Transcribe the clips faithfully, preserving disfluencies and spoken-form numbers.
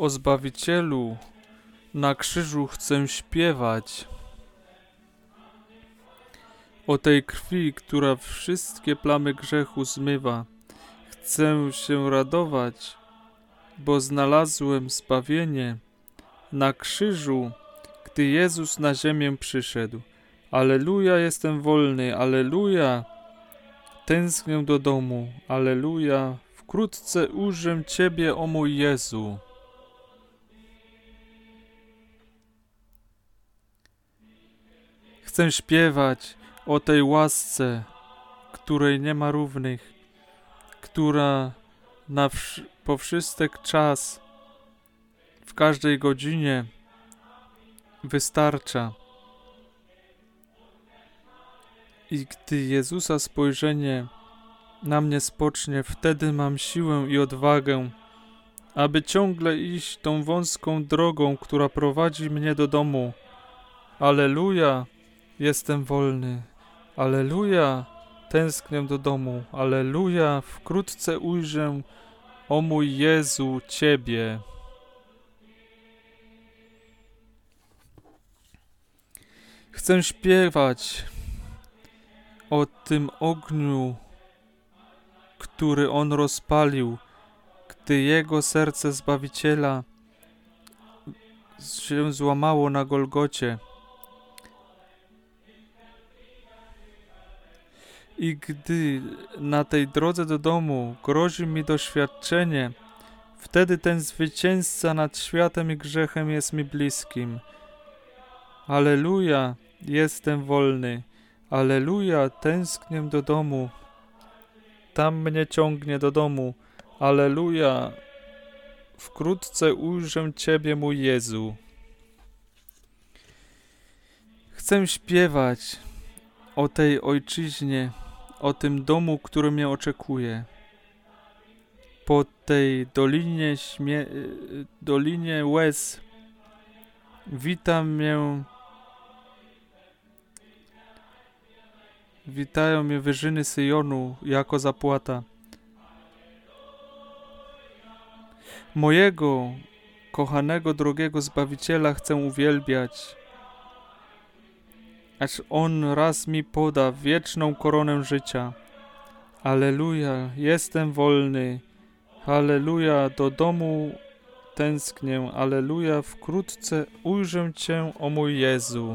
O Zbawicielu na krzyżu chcę śpiewać. O tej krwi, która wszystkie plamy grzechu zmywa. Chcę się radować, bo znalazłem zbawienie na krzyżu, gdy Jezus na ziemię przyszedł. Alleluja, jestem wolny, alleluja, tęsknię do domu, alleluja, wkrótce ujrzę Ciebie, o mój Jezu. Chcę śpiewać o tej łasce, której nie ma równych, która na wsz- po wszystek czas, w każdej godzinie wystarcza. I gdy Jezusa spojrzenie na mnie spocznie, wtedy mam siłę i odwagę, aby ciągle iść tą wąską drogą, która prowadzi mnie do domu. Alleluja, jestem wolny. Alleluja, tęsknię do domu. Alleluja, wkrótce ujrzę, o mój Jezu, Ciebie. Chcę śpiewać o tym ogniu, który On rozpalił, gdy Jego serce Zbawiciela się złamało na Golgocie. I gdy na tej drodze do domu grozi mi doświadczenie, wtedy ten zwycięzca nad światem i grzechem jest mi bliskim. Alleluja, jestem wolny. Alleluja, tęsknię do domu. Tam mnie ciągnie do domu. Alleluja, wkrótce ujrzę Ciebie, mój Jezu. Chcę śpiewać o tej ojczyźnie, o tym domu, który mnie oczekuje. Po tej dolinie, śmie- dolinie łez wita mnie, witają mnie wyżyny Syjonu jako zapłata. Mojego kochanego, drogiego Zbawiciela chcę uwielbiać, aż On raz mi poda wieczną koronę życia. Alleluja, jestem wolny. Alleluja, do domu tęsknię. Alleluja, wkrótce ujrzę Cię, o mój Jezu.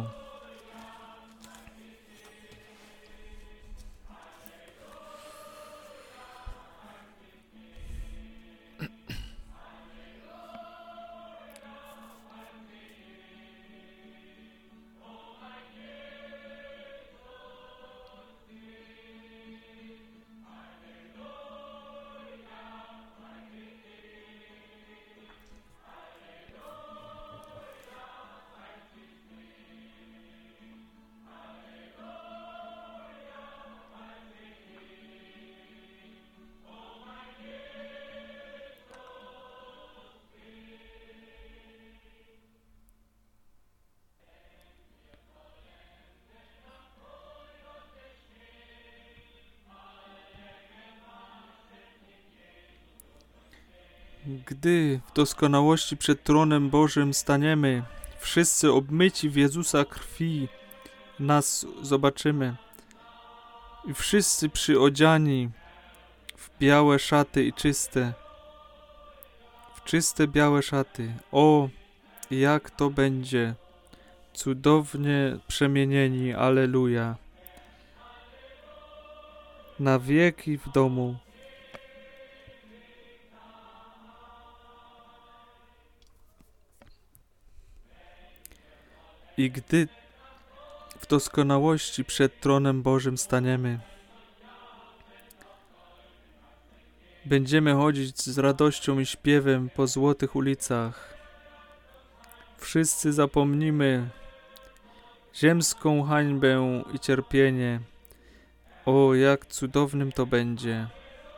Gdy w doskonałości przed tronem Bożym staniemy, wszyscy obmyci w Jezusa krwi, nas zobaczymy. I wszyscy przyodziani w białe szaty i czyste, w czyste białe szaty. O, jak to będzie cudownie przemienieni, alleluja. Na wieki w domu. I gdy w doskonałości przed tronem Bożym staniemy, będziemy chodzić z radością i śpiewem po złotych ulicach. Wszyscy zapomnimy ziemską hańbę i cierpienie. O, jak cudownym to będzie.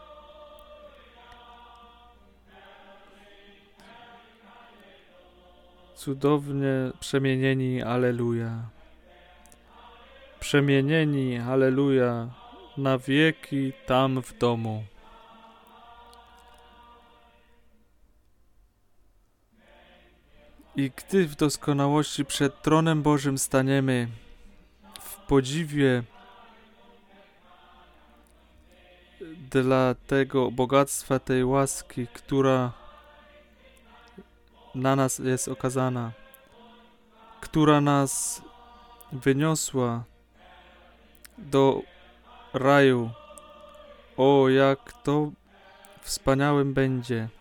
Cudownie przemienieni, alleluja. Przemienieni, alleluja, na wieki tam w domu. I gdy w doskonałości przed tronem Bożym staniemy, w podziwie dla tego bogactwa, tej łaski, która na nas jest okazana, która nas wyniosła do raju. O, jak to wspaniałym będzie.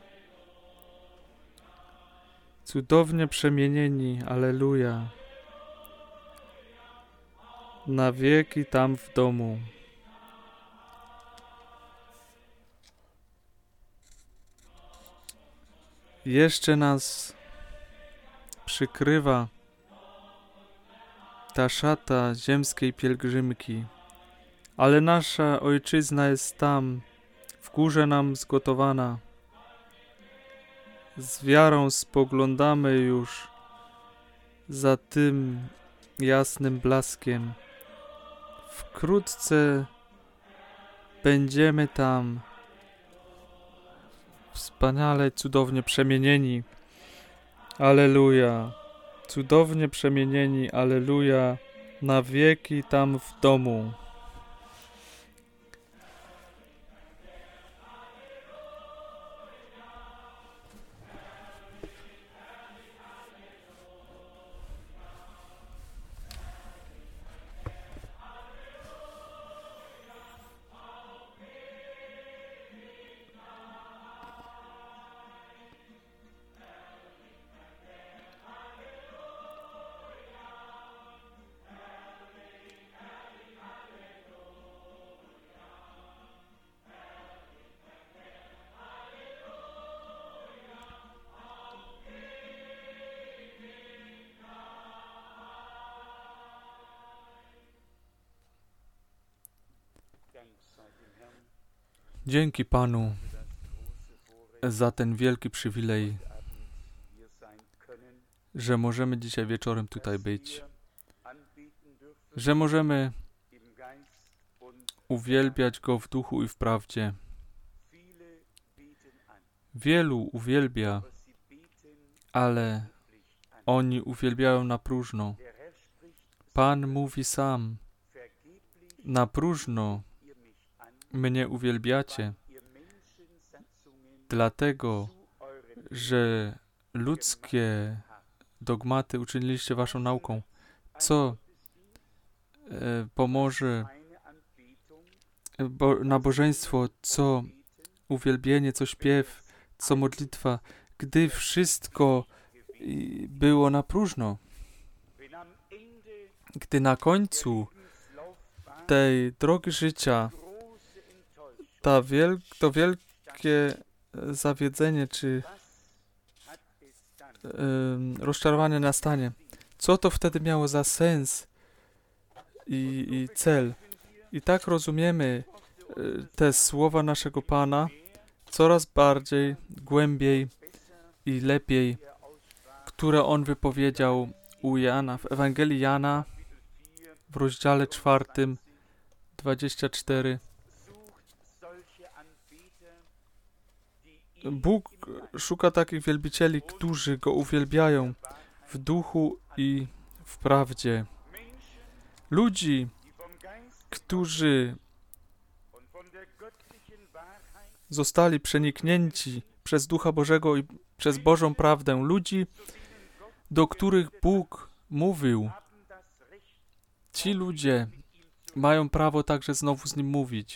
Cudownie przemienieni, alleluja, na wieki tam w domu. Jeszcze nas przykrywa ta szata ziemskiej pielgrzymki, ale nasza ojczyzna jest tam, w górze nam zgotowana. Z wiarą spoglądamy już za tym jasnym blaskiem. Wkrótce będziemy tam wspaniale, cudownie przemienieni. Alleluja. Cudownie przemienieni, alleluja, na wieki tam w domu. Dzięki Panu za ten wielki przywilej, że możemy dzisiaj wieczorem tutaj być, że możemy uwielbiać Go w duchu i w prawdzie. Wielu uwielbia, ale oni uwielbiają na próżno. Pan mówi sam, na próżno mnie uwielbiacie, dlatego, że ludzkie dogmaty uczyniliście waszą nauką. Co e, pomoże bo, nabożeństwo, co uwielbienie, co śpiew, co modlitwa, gdy wszystko było na próżno. Gdy na końcu tej drogi życia ta wiel, to wielkie zawiedzenie czy yy, rozczarowanie nastanie. Co to wtedy miało za sens i, i cel? I tak rozumiemy yy, te słowa naszego Pana coraz bardziej, głębiej i lepiej, które On wypowiedział u Jana, w Ewangelii Jana w rozdziale czwartym, dwadzieścia cztery. Bóg szuka takich wielbicieli, którzy Go uwielbiają w duchu i w prawdzie. Ludzi, którzy zostali przeniknięci przez Ducha Bożego i przez Bożą prawdę. Ludzi, do których Bóg mówił. Ci ludzie mają prawo także znowu z Nim mówić.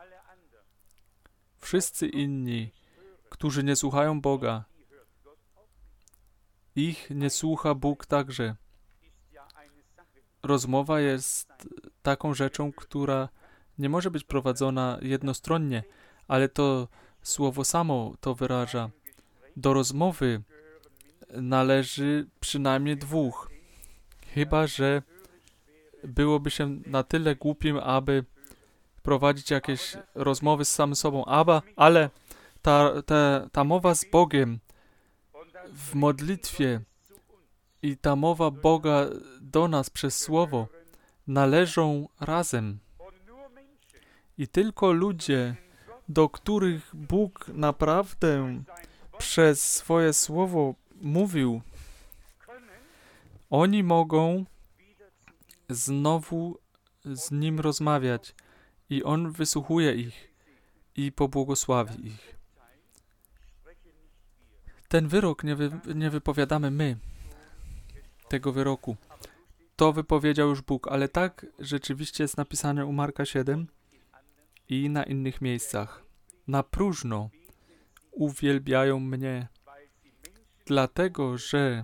Wszyscy inni, którzy nie słuchają Boga, ich nie słucha Bóg także. Rozmowa jest taką rzeczą, która nie może być prowadzona jednostronnie, ale to słowo samo to wyraża. Do rozmowy należy przynajmniej dwóch. Chyba że byłoby się na tyle głupim, aby prowadzić jakieś rozmowy z samym sobą. Aba, ale ta, ta, ta mowa z Bogiem w modlitwie i ta mowa Boga do nas przez Słowo należą razem. I tylko ludzie, do których Bóg naprawdę przez swoje Słowo mówił, Oni mogą znowu z Nim rozmawiać i On wysłuchuje ich i pobłogosławi ich. Ten wyrok nie, wy, nie wypowiadamy my, tego wyroku. To wypowiedział już Bóg, ale tak rzeczywiście jest napisane u Marka siedem i na innych miejscach. Na próżno uwielbiają mnie, dlatego że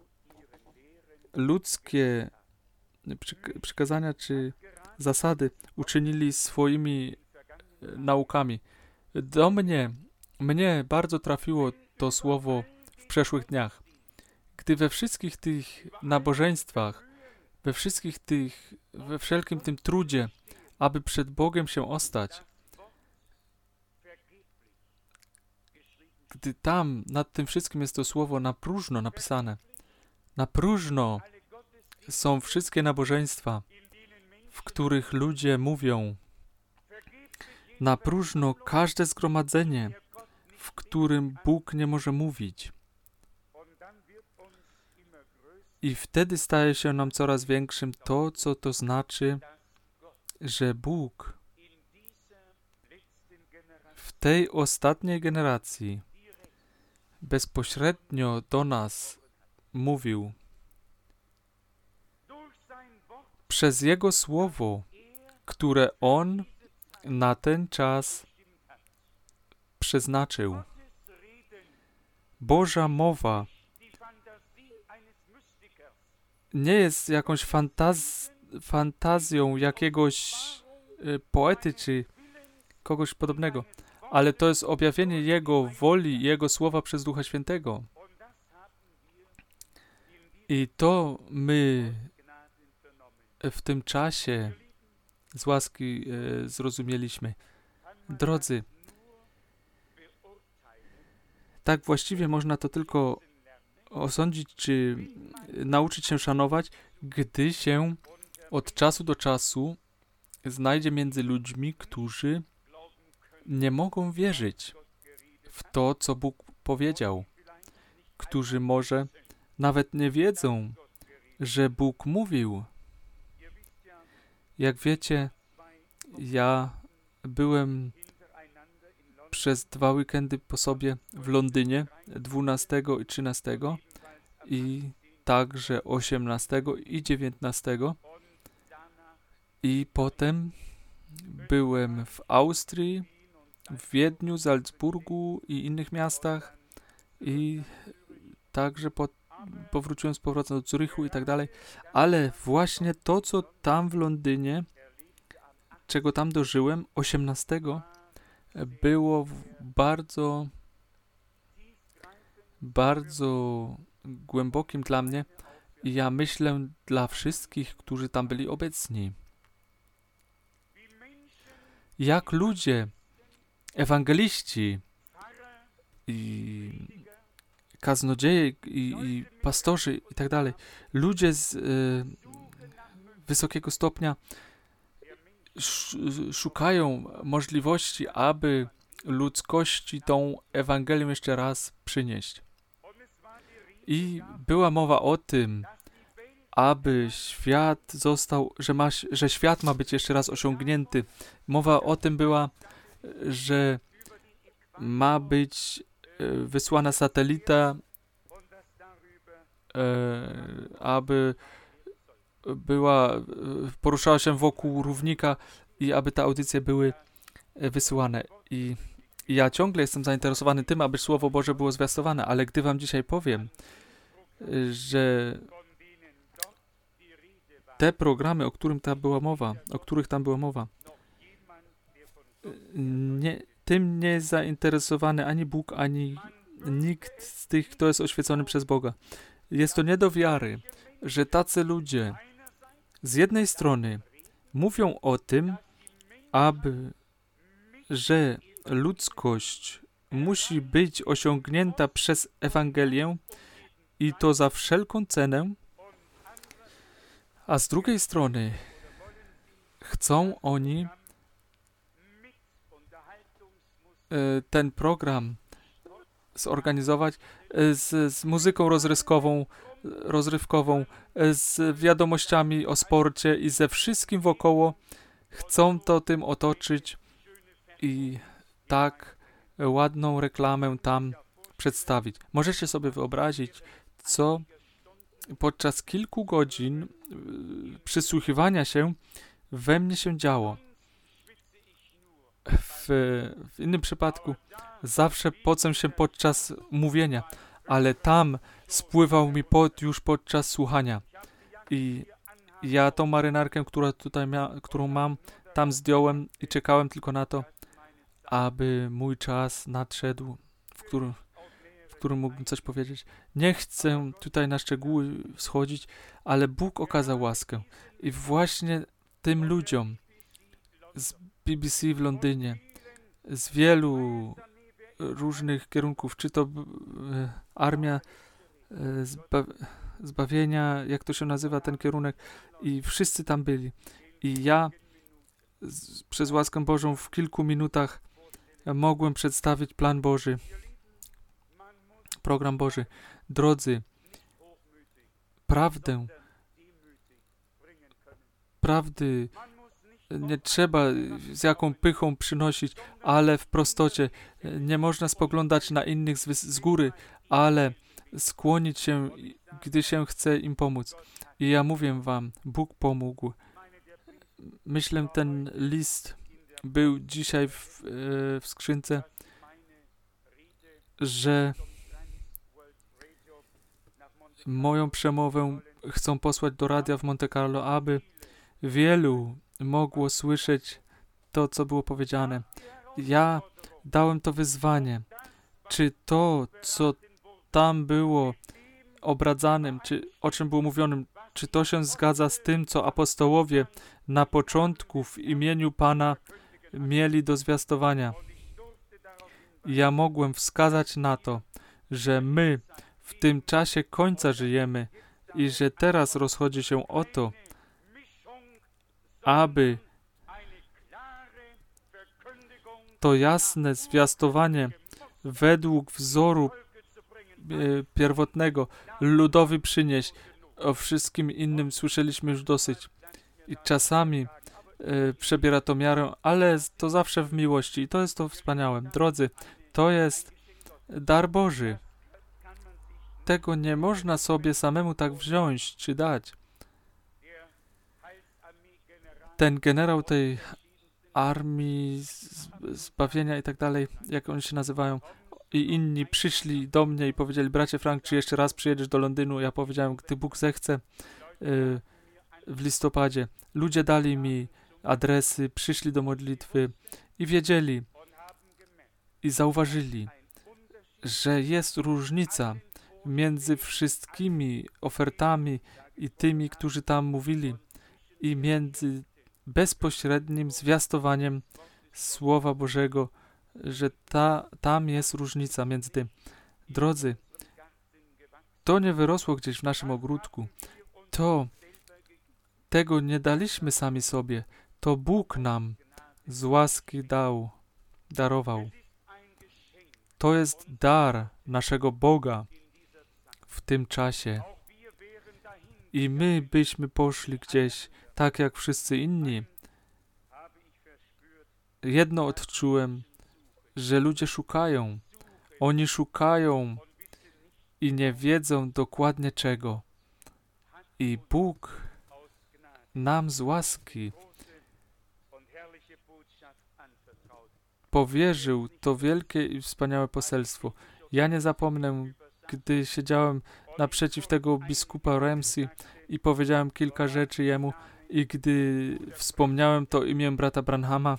ludzkie przykazania czy zasady uczynili swoimi naukami. Do mnie, mnie bardzo trafiło to słowo w przeszłych dniach. Gdy we wszystkich tych nabożeństwach, we wszystkich tych, we wszelkim tym trudzie, aby przed Bogiem się ostać, gdy tam nad tym wszystkim jest to słowo na próżno napisane, na próżno są wszystkie nabożeństwa, w których ludzie mówią, na próżno każde zgromadzenie, w którym Bóg nie może mówić. I wtedy staje się nam coraz większym to, co to znaczy, że Bóg w tej ostatniej generacji bezpośrednio do nas mówił przez Jego Słowo, które On na ten czas przeznaczył. Boża mowa nie jest jakąś fantaz- fantazją jakiegoś y, poety czy kogoś podobnego, ale to jest objawienie Jego woli, Jego słowa przez Ducha Świętego. I to my w tym czasie z łaski y, zrozumieliśmy. Drodzy, tak właściwie można to tylko osądzić, czy nauczyć się szanować, gdy się od czasu do czasu znajdzie między ludźmi, którzy nie mogą wierzyć w to, co Bóg powiedział, którzy może nawet nie wiedzą, że Bóg mówił. Jak wiecie, ja byłem przez dwa weekendy po sobie w Londynie, dwunastego i trzynastego i także osiemnastego i dziewiętnastego. I potem byłem w Austrii, w Wiedniu, Salzburgu i innych miastach i także po, powróciłem z powrotem do Zurychu i tak dalej. Ale właśnie to, co tam w Londynie, czego tam dożyłem, osiemnastego, było bardzo, bardzo głębokim dla mnie i ja myślę dla wszystkich, którzy tam byli obecni. Jak ludzie, ewangeliści i kaznodzieje i, i pastorzy i tak dalej, ludzie z y, wysokiego stopnia szukają możliwości, aby ludzkości tą Ewangelię jeszcze raz przynieść. I była mowa o tym, aby świat został, że, ma, że świat ma być jeszcze raz osiągnięty. Mowa o tym była, że ma być wysłana satelita, aby była, poruszała się wokół równika i aby te audycje były wysyłane. I ja ciągle jestem zainteresowany tym, aby Słowo Boże było zwiastowane, ale gdy wam dzisiaj powiem, że te programy, o którym tam była mowa, o których tam była mowa, nie, tym nie jest zainteresowany ani Bóg, ani nikt z tych, kto jest oświecony przez Boga. Jest to nie do wiary, że tacy ludzie z jednej strony mówią o tym, aby, że ludzkość musi być osiągnięta przez Ewangelię i to za wszelką cenę, a z drugiej strony chcą oni ten program zorganizować z, z muzyką rozrywkową, rozrywkową, z wiadomościami o sporcie i ze wszystkim wokoło. Chcą to tym otoczyć i tak ładną reklamę tam przedstawić. Możecie sobie wyobrazić, co podczas kilku godzin przysłuchiwania się we mnie się działo. W, w innym przypadku zawsze pocę się podczas mówienia, ale tam spływał mi pot już podczas słuchania. I ja tą marynarkę, która tutaj mia, którą mam, tam zdjąłem i czekałem tylko na to, aby mój czas nadszedł, w którym, w którym mógłbym coś powiedzieć. Nie chcę tutaj na szczegóły schodzić, ale Bóg okazał łaskę. I właśnie tym ludziom z B B C w Londynie, z wielu różnych kierunków, czy to e, armia e, zba, zbawienia, jak to się nazywa ten kierunek, i wszyscy tam byli. I ja z, przez łaskę Bożą w kilku minutach mogłem przedstawić plan Boży, program Boży. Drodzy, prawdę, prawdy nie trzeba z jaką pychą przynosić, ale w prostocie. Nie można spoglądać na innych z, z góry, ale skłonić się, gdy się chce im pomóc. I ja mówię wam, Bóg pomógł. Myślę, ten list był dzisiaj w, w skrzynce, że moją przemowę chcą posłać do radia w Monte Carlo, aby wielu mogło słyszeć to, co było powiedziane. Ja dałem to wyzwanie. Czy to, co tam było obradzanym, czy o czym było mówionym, czy to się zgadza z tym, co apostołowie na początku w imieniu Pana mieli do zwiastowania. Ja mogłem wskazać na to, że my w tym czasie końca żyjemy i że teraz rozchodzi się o to, aby to jasne zwiastowanie według wzoru e, pierwotnego ludowi przynieść. O wszystkim innym słyszeliśmy już dosyć. I czasami e, przebiera to miarę, ale to zawsze w miłości. I to jest to wspaniałe. Drodzy, to jest dar Boży. Tego nie można sobie samemu tak wziąć czy dać. Ten generał tej armii zbawienia i tak dalej, jak oni się nazywają, i inni przyszli do mnie i powiedzieli: bracie Frank, czy jeszcze raz przyjedziesz do Londynu? Ja powiedziałem: gdy Bóg zechce, yy, w listopadzie. Ludzie dali mi adresy, przyszli do modlitwy i wiedzieli i zauważyli, że jest różnica między wszystkimi ofertami i tymi, którzy tam mówili, i między bezpośrednim zwiastowaniem Słowa Bożego, że ta, tam jest różnica między tym. Drodzy, to nie wyrosło gdzieś w naszym ogródku. To, tego nie daliśmy sami sobie. To Bóg nam z łaski dał, darował. To jest dar naszego Boga w tym czasie. I my byśmy poszli gdzieś, tak jak wszyscy inni. Jedno odczułem, że ludzie szukają. Oni szukają i nie wiedzą dokładnie czego. I Bóg nam z łaski powierzył to wielkie i wspaniałe poselstwo. Ja nie zapomnę, gdy siedziałem naprzeciw tego biskupa Ramsey i powiedziałem kilka rzeczy jemu, i gdy wspomniałem to imię brata Branhama,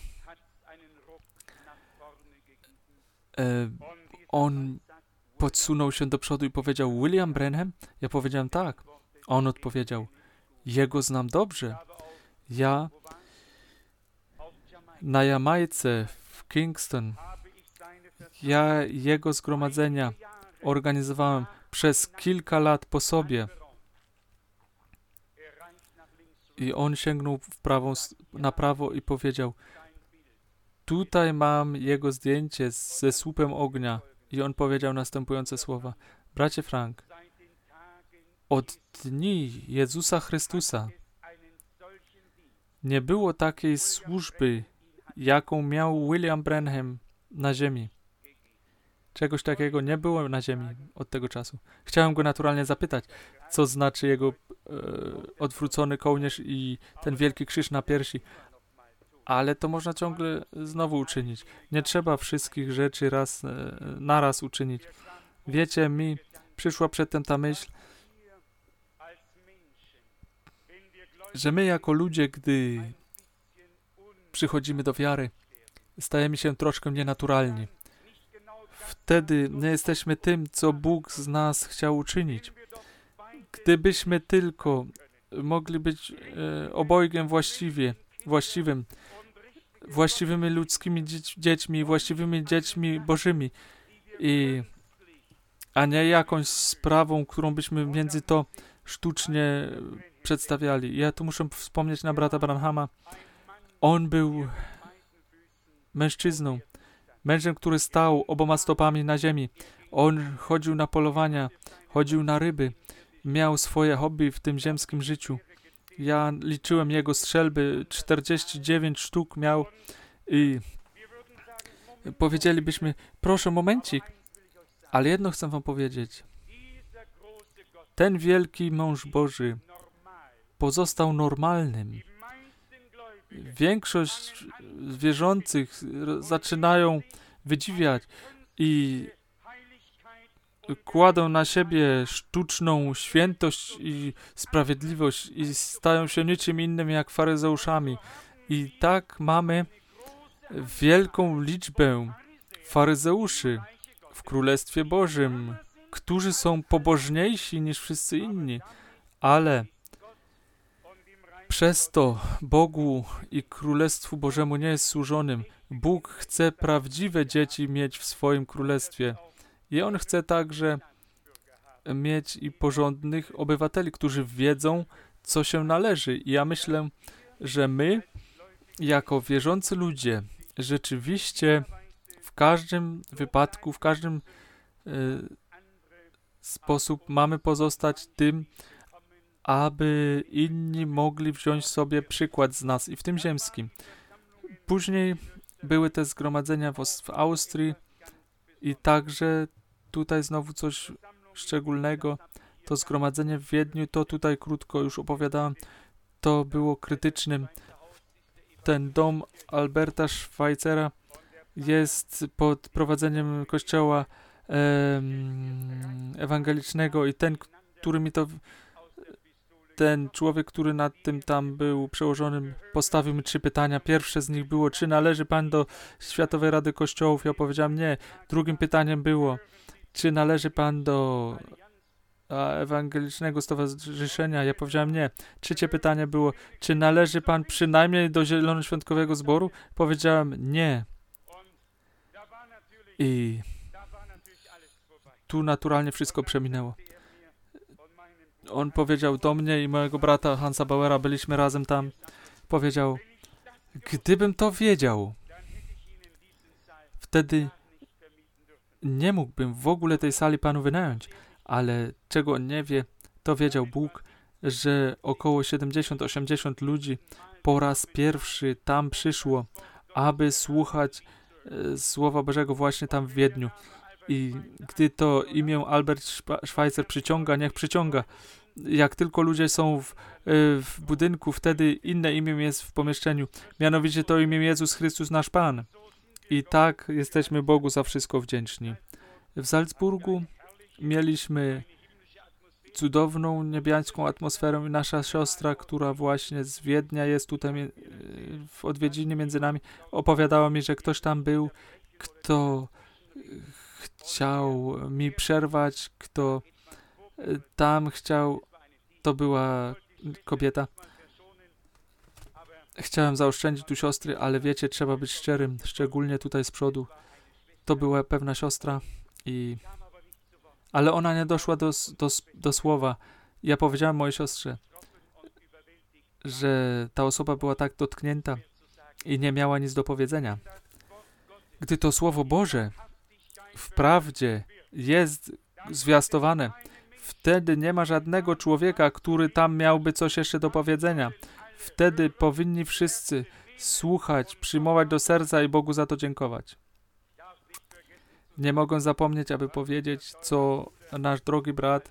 e, on podsunął się do przodu i powiedział: William Branham? Ja powiedziałem: tak. On odpowiedział: jego znam dobrze. Ja na Jamajce w Kingston, ja jego zgromadzenia organizowałem przez kilka lat po sobie. I on sięgnął w prawą, na prawo i powiedział: tutaj mam jego zdjęcie ze słupem ognia. I on powiedział następujące słowa: bracie Frank, Od dni Jezusa Chrystusa nie było takiej służby, jaką miał William Branham na ziemi. Czegoś takiego nie było na ziemi od tego czasu. Chciałem go naturalnie zapytać, co znaczy jego e, odwrócony kołnierz i ten wielki krzyż na piersi. Ale to można ciągle znowu uczynić. Nie trzeba wszystkich rzeczy raz, e, naraz uczynić. Wiecie, mi przyszła przedtem ta myśl, że my jako ludzie, gdy przychodzimy do wiary, stajemy się troszkę nienaturalni. Wtedy nie jesteśmy tym, co Bóg z nas chciał uczynić. Gdybyśmy tylko mogli być e, obojgiem właściwie, właściwym, właściwymi ludzkimi dzieć, dziećmi, właściwymi dziećmi bożymi, i, a nie jakąś sprawą, którą byśmy między to sztucznie przedstawiali. Ja tu muszę wspomnieć na brata Branhama. On był mężczyzną, mężem, który stał oboma stopami na ziemi. On chodził na polowania, chodził na ryby, miał swoje hobby w tym ziemskim życiu. Ja liczyłem jego strzelby, czterdzieści dziewięć sztuk miał i powiedzielibyśmy, proszę momencik, ale jedno chcę wam powiedzieć. Ten wielki mąż Boży pozostał normalnym. Większość wierzących zaczynają wydziwiać i kładą na siebie sztuczną świętość i sprawiedliwość i stają się niczym innym jak faryzeuszami. I tak mamy wielką liczbę faryzeuszy w Królestwie Bożym, którzy są pobożniejsi niż wszyscy inni, ale przez to Bogu i Królestwu Bożemu nie jest służonym. Bóg chce prawdziwe dzieci mieć w swoim Królestwie. I On chce także mieć i porządnych obywateli, którzy wiedzą, co się należy. I ja myślę, że my, jako wierzący ludzie, rzeczywiście w każdym wypadku, w każdym y, sposób mamy pozostać tym, aby inni mogli wziąć sobie przykład z nas i w tym ziemskim. Później były te zgromadzenia w, w Austrii i także tutaj znowu coś szczególnego. To zgromadzenie w Wiedniu, to tutaj krótko już opowiadałem, to było krytycznym. Ten dom Alberta Schweitzera jest pod prowadzeniem kościoła em, ewangelicznego i ten, który mi to ten człowiek, który nad tym tam był przełożonym, postawił mi trzy pytania. Pierwsze z nich było, czy należy pan do Światowej Rady Kościołów? Ja powiedziałem nie. Drugim pytaniem było, czy należy pan do Ewangelicznego Stowarzyszenia? Ja powiedziałem nie. Trzecie pytanie było, czy należy pan przynajmniej do Zielonoświątkowego Zboru? Powiedziałem nie. I tu naturalnie wszystko przeminęło. On powiedział do mnie i mojego brata Hansa Bauera, byliśmy razem tam, powiedział, gdybym to wiedział, wtedy nie mógłbym w ogóle tej sali panu wynająć, ale czego on nie wie, to wiedział Bóg, że około siedemdziesiąt osiemdziesiąt ludzi po raz pierwszy tam przyszło, aby słuchać e, Słowa Bożego właśnie tam w Wiedniu. I gdy to imię Albert Schweitzer przyciąga, niech przyciąga. Jak tylko ludzie są w, w budynku, wtedy inne imię jest w pomieszczeniu. Mianowicie to imię Jezus Chrystus nasz Pan. I tak jesteśmy Bogu za wszystko wdzięczni. W Salzburgu mieliśmy cudowną, niebiańską atmosferę i nasza siostra, która właśnie z Wiednia jest tutaj w odwiedzinie między nami, opowiadała mi, że ktoś tam był, kto chciał mi przerwać, kto tam chciał, to była kobieta. Chciałem zaoszczędzić tu siostry, ale wiecie, trzeba być szczerym, szczególnie tutaj z przodu. To była pewna siostra, i ale ona nie doszła do, do, do słowa. Ja powiedziałem mojej siostrze, że ta osoba była tak dotknięta i nie miała nic do powiedzenia. Gdy to Słowo Boże wprawdzie jest zwiastowane Wtedy nie ma żadnego człowieka, który tam miałby coś jeszcze do powiedzenia. Wtedy powinni wszyscy słuchać, przyjmować do serca i Bogu za to dziękować. Nie mogę zapomnieć, aby powiedzieć, co nasz drogi brat,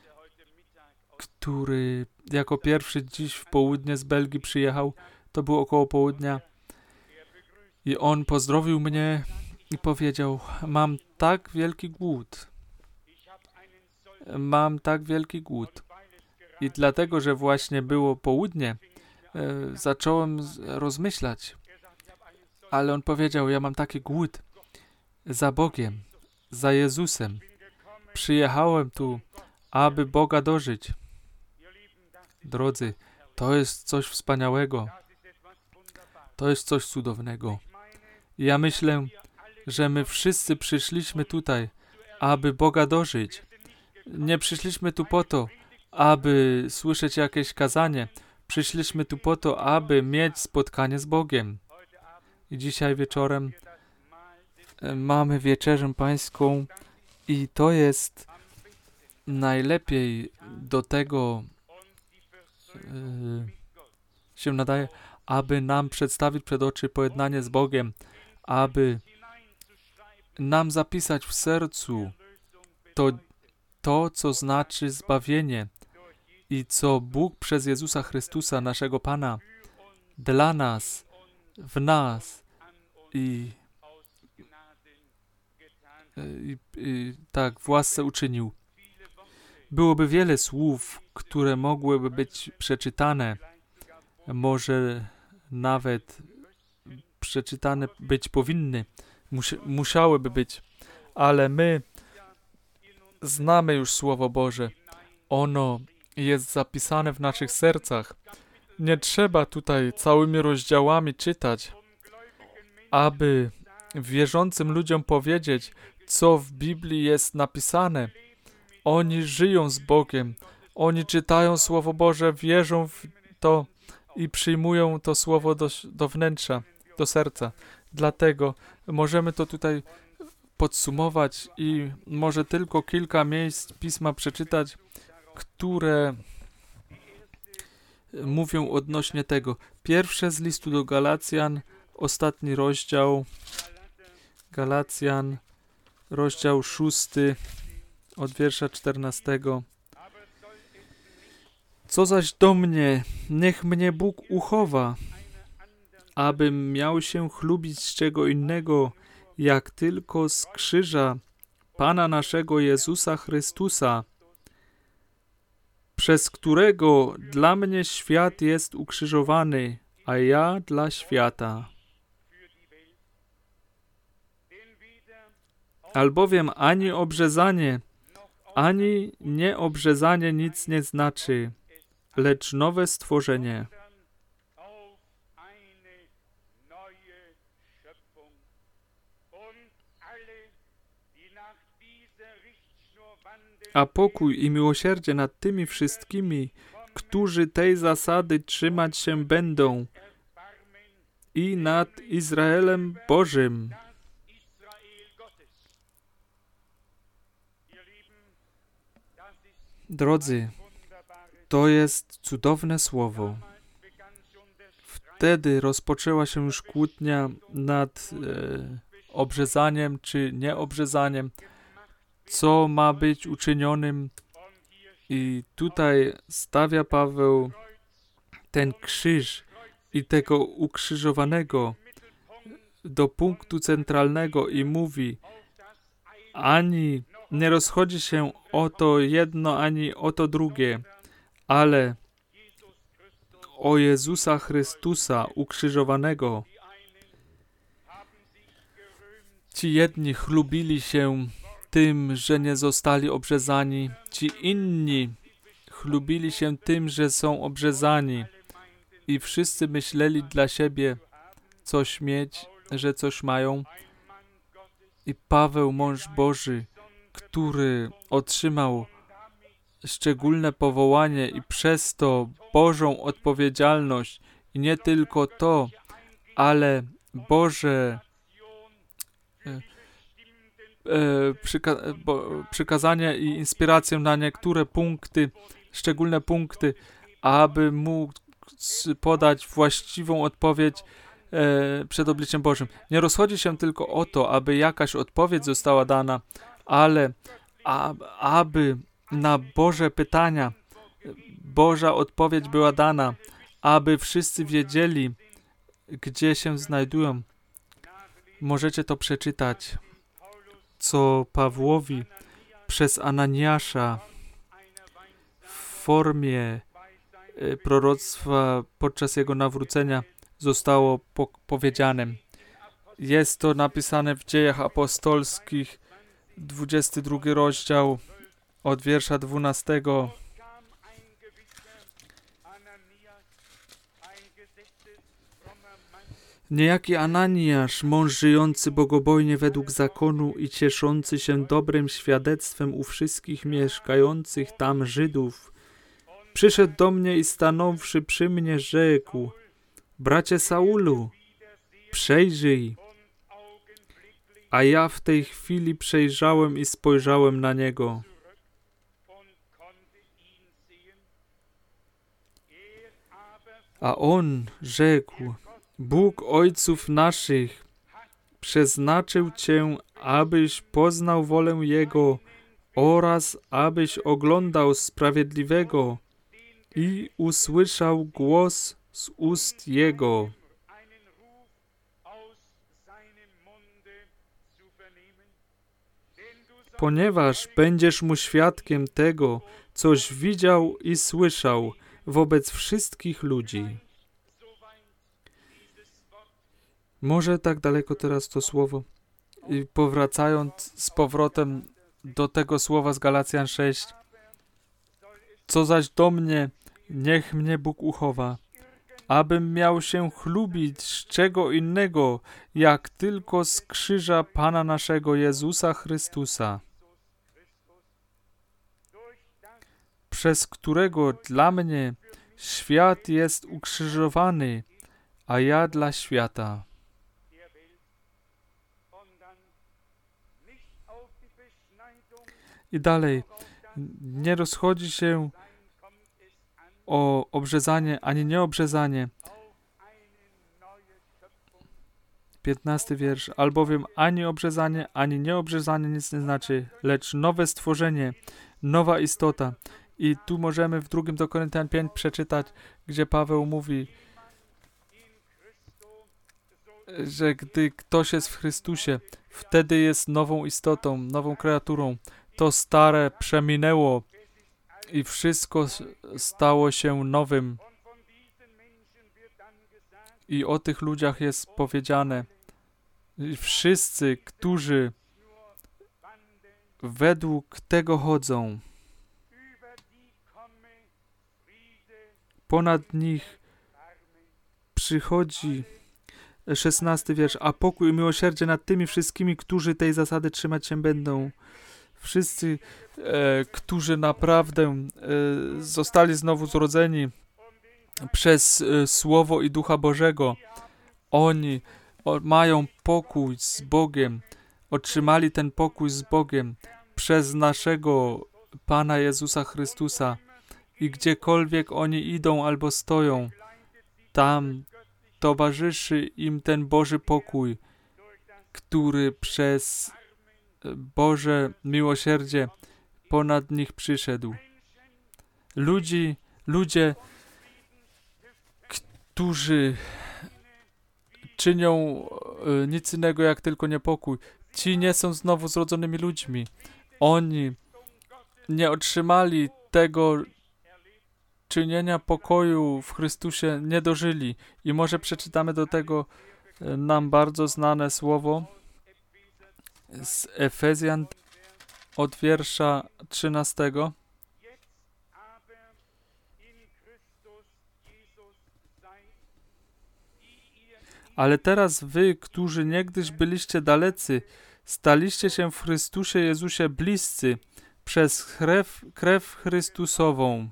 który jako pierwszy dziś w południe z Belgii przyjechał, to było około południa, i on pozdrowił mnie i powiedział: mam tak wielki głód. Mam tak wielki głód. I dlatego, że właśnie było południe, e, zacząłem rozmyślać. Ale on powiedział: ja mam taki głód za Bogiem, za Jezusem. Przyjechałem tu, aby Boga dożyć. Drodzy, to jest coś wspaniałego. To jest coś cudownego. I ja myślę, że my wszyscy przyszliśmy tutaj, aby Boga dożyć. Nie przyszliśmy tu po to, aby słyszeć jakieś kazanie. Przyszliśmy tu po to, aby mieć spotkanie z Bogiem. I dzisiaj wieczorem mamy wieczerzę pańską i to jest najlepiej do tego yy, się nadaje, aby nam przedstawić przed oczy pojednanie z Bogiem, aby nam zapisać w sercu to, to, co znaczy zbawienie i co Bóg przez Jezusa Chrystusa, naszego Pana, dla nas, w nas i, i, i tak w łasce uczynił. Byłoby wiele słów, które mogłyby być przeczytane, może nawet przeczytane być powinny, mus- musiałyby być, ale my znamy już Słowo Boże. Ono jest zapisane w naszych sercach. Nie trzeba tutaj całymi rozdziałami czytać, aby wierzącym ludziom powiedzieć, co w Biblii jest napisane. Oni żyją z Bogiem. Oni czytają Słowo Boże, wierzą w to i przyjmują to Słowo do, do wnętrza, do serca. Dlatego możemy to tutaj podsumować i może tylko kilka miejsc Pisma przeczytać, które mówią odnośnie tego. Pierwsze z listu do Galacjan, ostatni rozdział, Galacjan, rozdział szósty, od wiersza czternastego. Co zaś do mnie, niech mnie Bóg uchowa, abym miał się chlubić z czego innego, jak tylko z krzyża Pana naszego Jezusa Chrystusa, przez którego dla mnie świat jest ukrzyżowany, a ja dla świata. Albowiem ani obrzezanie, ani nieobrzezanie nic nie znaczy, lecz nowe stworzenie. A pokój i miłosierdzie nad tymi wszystkimi, którzy tej zasady trzymać się będą, i nad Izraelem Bożym. Drodzy, to jest cudowne słowo. Wtedy rozpoczęła się już kłótnia nad e, obrzezaniem czy nieobrzezaniem, co ma być uczynionym. I tutaj stawia Paweł ten krzyż i tego ukrzyżowanego do punktu centralnego i mówi: ani nie rozchodzi się o to jedno, ani o to drugie, ale o Jezusa Chrystusa ukrzyżowanego. Ci jedni chlubili się tym, że nie zostali obrzezani, ci inni chlubili się tym, że są obrzezani i wszyscy myśleli dla siebie coś mieć, że coś mają. I Paweł, mąż Boży, który otrzymał szczególne powołanie i przez to Bożą odpowiedzialność i nie tylko to, ale Boże przyka- bo, przykazania i inspirację na niektóre punkty, szczególne punkty, aby mógł podać właściwą odpowiedź e, przed obliczem Bożym. Nie rozchodzi się tylko o to, aby jakaś odpowiedź została dana, ale a, aby na Boże pytania Boża odpowiedź była dana, aby wszyscy wiedzieli, gdzie się znajdują. Możecie to przeczytać, co Pawłowi przez Ananiasza w formie proroctwa podczas jego nawrócenia zostało po- powiedziane. Jest to napisane w Dziejach Apostolskich, dwudziesty drugi rozdział, od wiersza dwunastego. Niejaki Ananiasz, mąż żyjący bogobojnie według zakonu i cieszący się dobrym świadectwem u wszystkich mieszkających tam Żydów, przyszedł do mnie i stanąwszy przy mnie rzekł: bracie Saulu, przejrzyj. A ja w tej chwili przejrzałem i spojrzałem na niego. A on rzekł: Bóg ojców naszych przeznaczył Cię, abyś poznał wolę Jego oraz abyś oglądał Sprawiedliwego i usłyszał głos z ust Jego. Ponieważ będziesz mu świadkiem tego, coś widział i słyszał wobec wszystkich ludzi. Może tak daleko teraz to słowo. I powracając z powrotem do tego słowa z Galacjan sześć. Co zaś do mnie, niech mnie Bóg uchowa, abym miał się chlubić z czego innego, jak tylko z krzyża Pana naszego Jezusa Chrystusa, przez którego dla mnie świat jest ukrzyżowany, a ja dla świata. I dalej, nie rozchodzi się o obrzezanie, ani nieobrzezanie. piętnasty wiersz. Albowiem ani obrzezanie, ani nieobrzezanie nic nie znaczy, lecz nowe stworzenie, nowa istota. I tu możemy w drugim do Koryntian pięć przeczytać, gdzie Paweł mówi, że gdy ktoś jest w Chrystusie, wtedy jest nową istotą, nową kreaturą. To stare przeminęło i wszystko stało się nowym. I o tych ludziach jest powiedziane, i wszyscy, którzy według tego chodzą, ponad nich przychodzi szesnasty wiersz, a pokój i miłosierdzie nad tymi wszystkimi, którzy tej zasady trzymać się będą. Wszyscy, e, którzy naprawdę e, zostali znowu zrodzeni przez e, Słowo i Ducha Bożego, oni o, mają pokój z Bogiem, otrzymali ten pokój z Bogiem przez naszego Pana Jezusa Chrystusa i gdziekolwiek oni idą albo stoją, tam towarzyszy im ten Boży pokój, który przez Boże miłosierdzie ponad nich przyszedł. Ludzi, ludzie, którzy czynią e, nic innego jak tylko niepokój, ci nie są znowu zrodzonymi ludźmi. Oni nie otrzymali tego czynienia pokoju w Chrystusie, nie dożyli. I może przeczytamy do tego e, nam bardzo znane słowo z Efezjan od wiersza trzynastego. Ale teraz wy, którzy niegdyś byliście dalecy, staliście się w Chrystusie Jezusie bliscy przez krew, krew Chrystusową.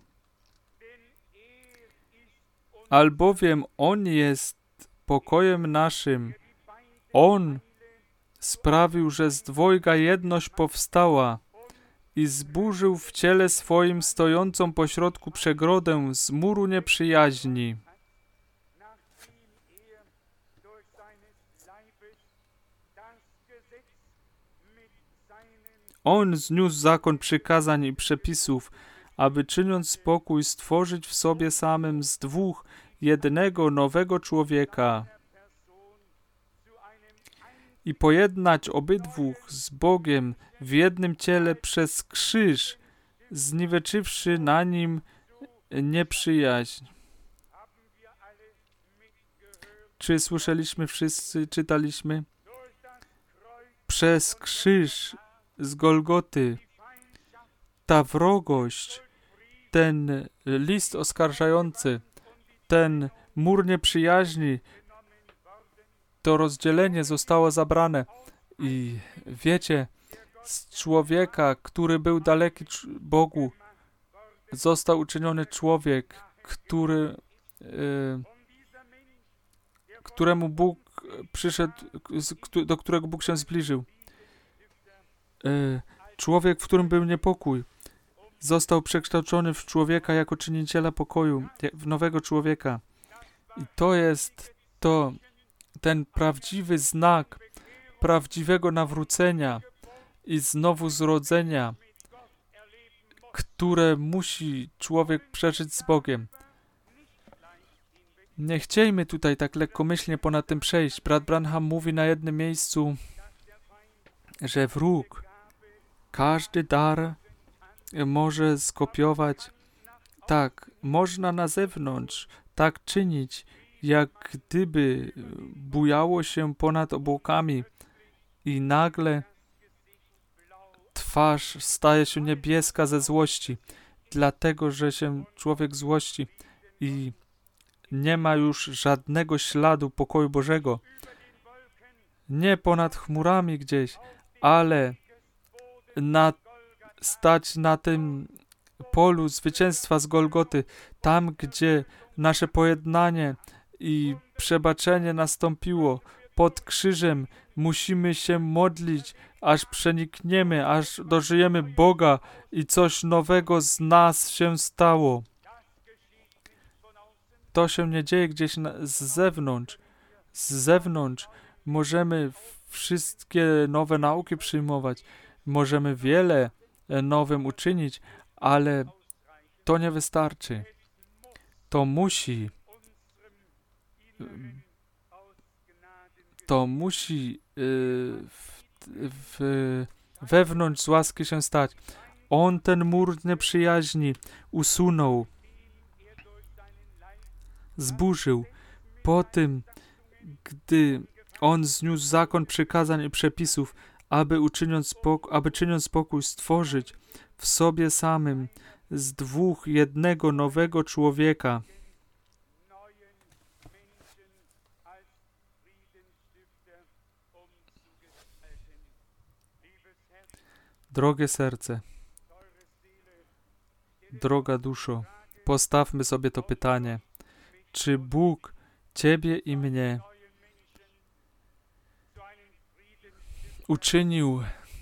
Albowiem On jest pokojem naszym. On sprawił, że z dwojga jedność powstała i zburzył w ciele swoim stojącą pośrodku przegrodę z muru nieprzyjaźni. On zniósł zakon przykazań i przepisów, aby czyniąc spokój stworzyć w sobie samym z dwóch jednego nowego człowieka i pojednać obydwóch z Bogiem w jednym ciele przez krzyż, zniweczywszy na nim nieprzyjaźń. Czy słyszeliśmy wszyscy, czytaliśmy? Przez krzyż z Golgoty ta wrogość, ten list oskarżający, ten mur nieprzyjaźni, to rozdzielenie zostało zabrane. I wiecie, z człowieka, który był daleki Bogu, został uczyniony człowiek, który, y, któremu Bóg przyszedł, do którego Bóg się zbliżył. Y, człowiek, w którym był niepokój, został przekształcony w człowieka jako czyniciela pokoju, w nowego człowieka. I to jest to, ten prawdziwy znak prawdziwego nawrócenia i znowu zrodzenia, które musi człowiek przeżyć z Bogiem. Nie chciejmy tutaj tak lekkomyślnie ponad tym przejść. Brat Branham mówi na jednym miejscu, że wróg każdy dar może skopiować. Tak, można na zewnątrz tak czynić, jak gdyby bujało się ponad obłokami i nagle twarz staje się niebieska ze złości, dlatego, że się człowiek złości i nie ma już żadnego śladu pokoju Bożego. Nie ponad chmurami gdzieś, ale na, stać na tym polu zwycięstwa z Golgoty, tam, gdzie nasze pojednanie i przebaczenie nastąpiło. Pod krzyżem musimy się modlić, aż przenikniemy, aż dożyjemy Boga i coś nowego z nas się stało. To się nie dzieje gdzieś na, z zewnątrz. Z zewnątrz możemy wszystkie nowe nauki przyjmować, możemy wiele nowym uczynić, ale to nie wystarczy. To musi to musi w, w, wewnątrz z łaski się stać. On ten mur nieprzyjaźni usunął, zburzył. Po tym, gdy on zniósł zakon przykazań i przepisów, aby, uczyniąc spok- aby czyniąc spokój stworzyć w sobie samym z dwóch jednego nowego człowieka. Drogie serce, droga duszo, postawmy sobie to pytanie. Czy Bóg Ciebie i mnie uczynił,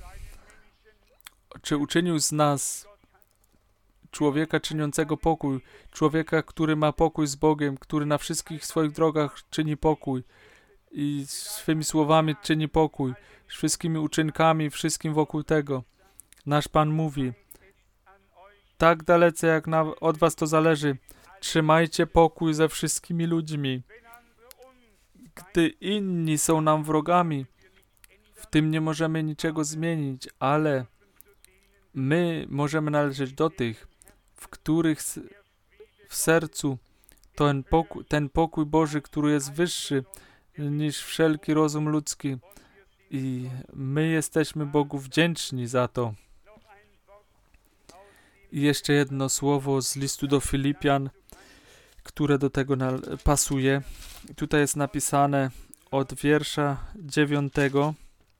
czy uczynił z nas człowieka czyniącego pokój, człowieka, który ma pokój z Bogiem, który na wszystkich swoich drogach czyni pokój i swymi słowami czyni pokój, wszystkimi uczynkami, wszystkim wokół tego. Nasz Pan mówi, tak dalece jak na, od was to zależy, trzymajcie pokój ze wszystkimi ludźmi. Gdy inni są nam wrogami, w tym nie możemy niczego zmienić, ale my możemy należeć do tych, w których w sercu ten pokój, ten pokój Boży, który jest wyższy niż wszelki rozum ludzki. I my jesteśmy Bogu wdzięczni za to. I jeszcze jedno słowo z listu do Filipian, które do tego pasuje. Tutaj jest napisane od wiersza dziewiątego,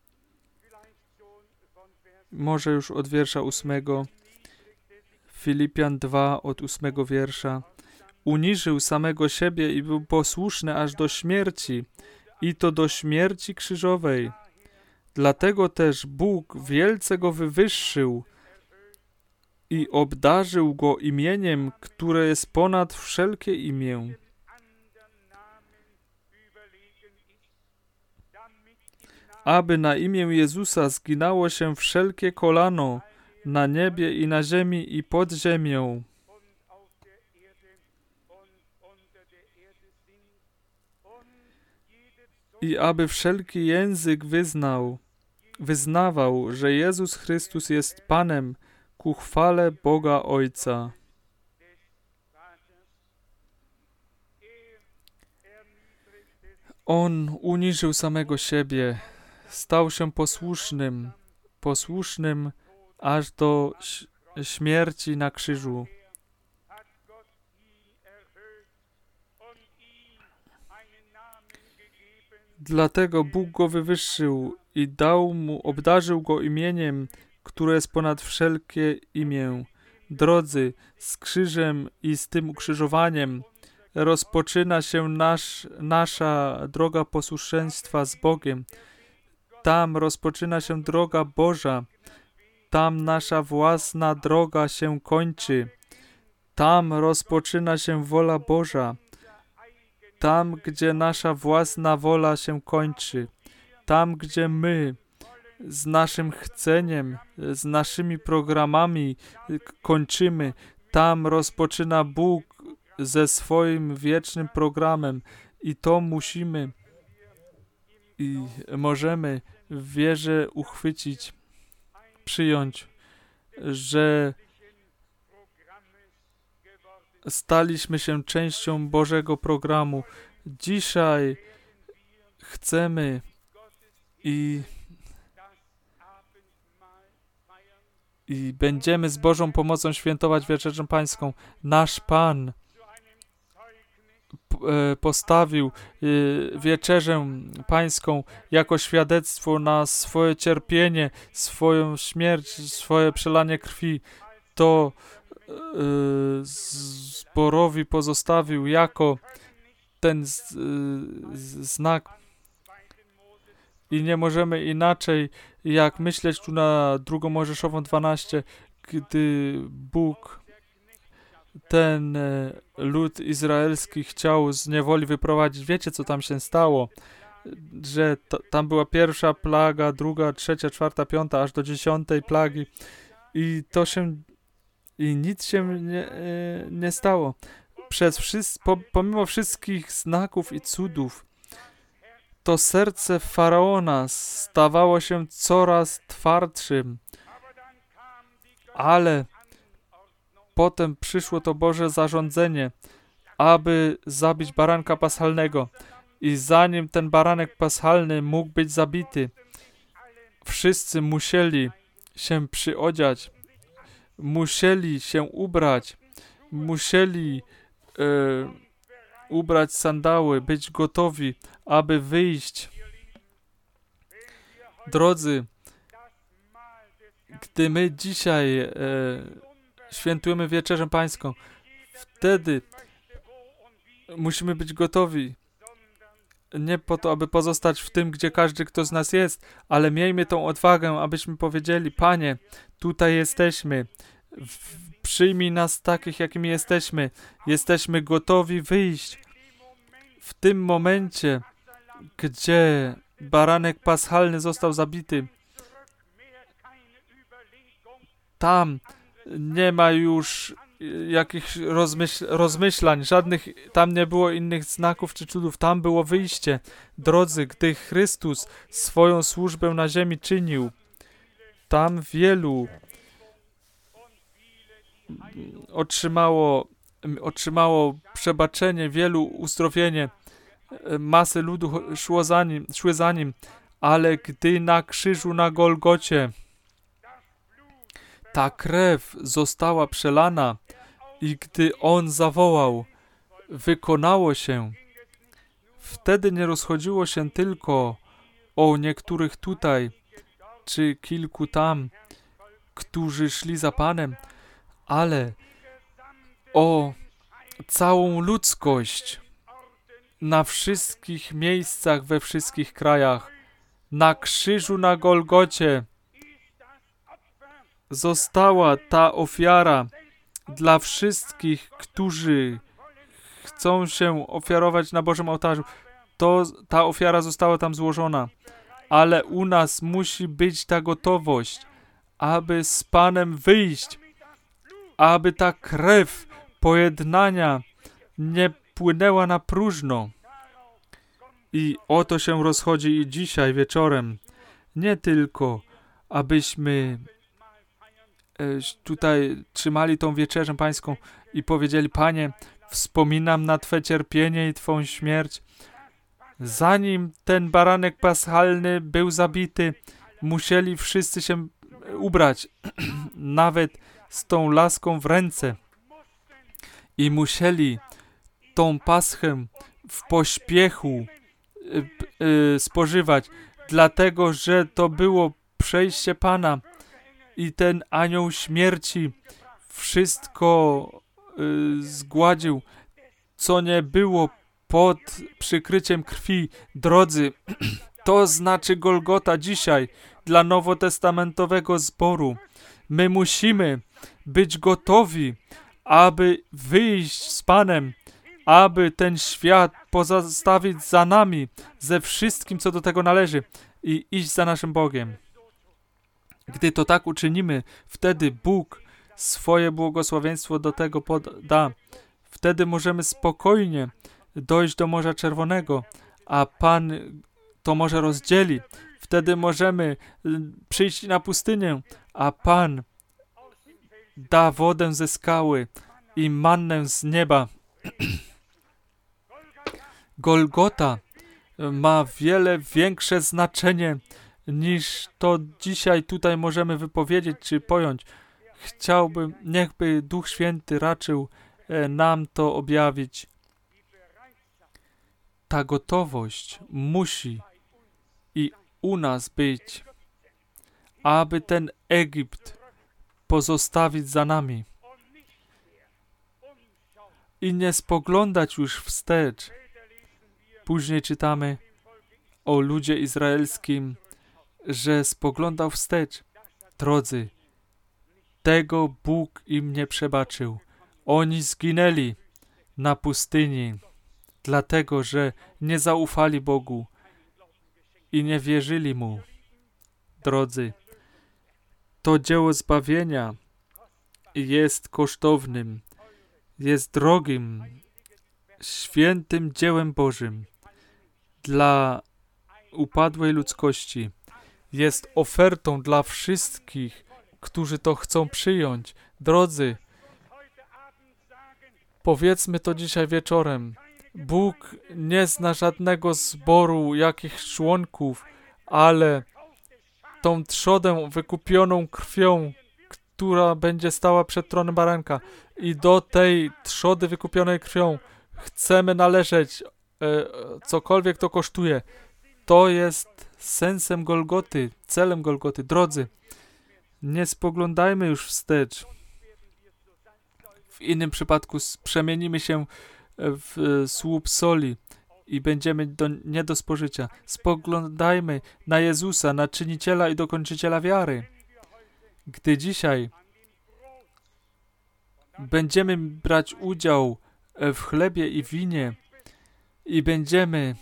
może już od wiersza ósmego, Filipian dwa od ósmego wiersza. Uniżył samego siebie i był posłuszny aż do śmierci, i to do śmierci krzyżowej. Dlatego też Bóg wielce go wywyższył i obdarzył go imieniem, które jest ponad wszelkie imię. Aby na imię Jezusa zginało się wszelkie kolano na niebie i na ziemi i pod ziemią. I aby wszelki język wyznał, wyznawał, że Jezus Chrystus jest Panem ku chwale Boga Ojca. On uniżył samego siebie, stał się posłusznym, posłusznym aż do śmierci na krzyżu. Dlatego Bóg go wywyższył i dał mu, obdarzył go imieniem, które jest ponad wszelkie imię. Drodzy, z krzyżem i z tym ukrzyżowaniem rozpoczyna się nasz, nasza droga posłuszeństwa z Bogiem. Tam rozpoczyna się droga Boża. Tam nasza własna droga się kończy. Tam rozpoczyna się wola Boża. Tam, gdzie nasza własna wola się kończy. Tam, gdzie my z naszym chceniem, z naszymi programami kończymy. Tam rozpoczyna Bóg ze swoim wiecznym programem i to musimy i możemy w wierze uchwycić, przyjąć, że staliśmy się częścią Bożego programu. Dzisiaj chcemy i, i będziemy z Bożą pomocą świętować Wieczerzę Pańską. Nasz Pan postawił Wieczerzę Pańską jako świadectwo na swoje cierpienie, swoją śmierć, swoje przelanie krwi. To zborowi pozostawił jako ten znak i nie możemy inaczej jak myśleć tu na drugą Mojżeszową dwanaście, gdy Bóg ten lud izraelski chciał z niewoli wyprowadzić. Wiecie, co tam się stało? Że to, tam była pierwsza plaga, druga, trzecia, czwarta, piąta, aż do dziesiątej plagi i to się i nic się nie, nie stało. Przez wszys- po, pomimo wszystkich znaków i cudów to serce Faraona stawało się coraz twardszym, ale potem przyszło to Boże zarządzenie, aby zabić baranka paschalnego. I zanim ten baranek paschalny mógł być zabity, wszyscy musieli się przyodziać, musieli się ubrać, musieli e, ubrać sandały, być gotowi, aby wyjść. Drodzy, gdy my dzisiaj e, świętujemy Wieczerzę Pańską, wtedy musimy być gotowi. Nie po to, aby pozostać w tym, gdzie każdy, kto z nas jest, ale miejmy tą odwagę, abyśmy powiedzieli: Panie, tutaj jesteśmy. W, przyjmij nas takich, jakimi jesteśmy. Jesteśmy gotowi wyjść. W tym momencie, gdzie baranek paschalny został zabity, tam nie ma już jakichś rozmyśl, rozmyślań, żadnych, tam nie było innych znaków czy cudów, tam było wyjście. Drodzy, gdy Chrystus swoją służbę na ziemi czynił, tam wielu otrzymało, otrzymało przebaczenie, wielu uzdrowienie, masy ludu szło za nim, szły za nim, ale gdy na krzyżu na Golgocie ta krew została przelana i gdy On zawołał: wykonało się, wtedy nie rozchodziło się tylko o niektórych tutaj, czy kilku tam, którzy szli za Panem, ale o całą ludzkość na wszystkich miejscach, we wszystkich krajach, Na krzyżu na Golgocie została ta ofiara dla wszystkich, którzy chcą się ofiarować na Bożym ołtarzu. To, ta ofiara została tam złożona. Ale u nas musi być ta gotowość, aby z Panem wyjść, aby ta krew pojednania nie płynęła na próżno. I o to się rozchodzi i dzisiaj wieczorem. Nie tylko, abyśmy tutaj trzymali tą wieczerzę pańską i powiedzieli: Panie, wspominam na Twe cierpienie i Twą śmierć. Zanim ten baranek paschalny był zabity, musieli wszyscy się ubrać, nawet z tą laską w ręce. I musieli tą paschę w pośpiechu y, y, spożywać, dlatego że to było przejście Pana i ten anioł śmierci wszystko y, zgładził, co nie było pod przykryciem krwi. Drodzy, to znaczy Golgota dzisiaj dla nowotestamentowego zboru. My musimy być gotowi, aby wyjść z Panem, aby ten świat pozostawić za nami, ze wszystkim, co do tego należy, i iść za naszym Bogiem. Gdy to tak uczynimy, wtedy Bóg swoje błogosławieństwo do tego poda. Wtedy możemy spokojnie dojść do Morza Czerwonego, a Pan to morze rozdzieli. Wtedy możemy przyjść na pustynię, a Pan da wodę ze skały i mannę z nieba. Golgota ma wiele większe znaczenie, niż to dzisiaj tutaj możemy wypowiedzieć czy pojąć. Chciałbym, niechby Duch Święty raczył nam to objawić. Ta gotowość musi i u nas być, aby ten Egipt pozostawić za nami i nie spoglądać już wstecz. Później czytamy o ludzie izraelskim, że spoglądał wstecz. Drodzy, tego Bóg im nie przebaczył. Oni zginęli na pustyni, dlatego że nie zaufali Bogu i nie wierzyli Mu. Drodzy, to dzieło zbawienia jest kosztownym, jest drogim, świętym dziełem Bożym dla upadłej ludzkości. Jest ofertą dla wszystkich, którzy to chcą przyjąć. Drodzy, powiedzmy to dzisiaj wieczorem. Bóg nie zna żadnego zboru jakichś członków, ale tą trzodę wykupioną krwią, która będzie stała przed tronem baranka, i do tej trzody wykupionej krwią chcemy należeć, e, cokolwiek to kosztuje. To jest sensem Golgoty, celem Golgoty. Drodzy, nie spoglądajmy już wstecz. W innym przypadku przemienimy się w słup soli i będziemy do, nie do spożycia. Spoglądajmy na Jezusa, na czyniciela i dokończyciela wiary. Gdy dzisiaj będziemy brać udział w chlebie i winie i będziemy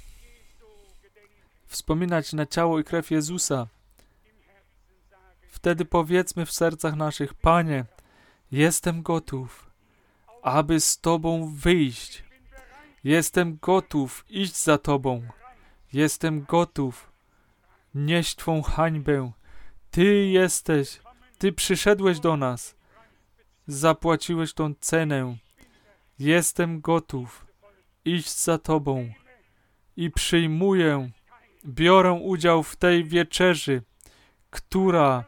wspominać na ciało i krew Jezusa, wtedy powiedzmy w sercach naszych: Panie, jestem gotów, aby z Tobą wyjść. Jestem gotów iść za Tobą. Jestem gotów nieść Twą hańbę. Ty jesteś, Ty przyszedłeś do nas. Zapłaciłeś tą cenę. Jestem gotów iść za Tobą i przyjmuję, biorę udział w tej wieczerzy, która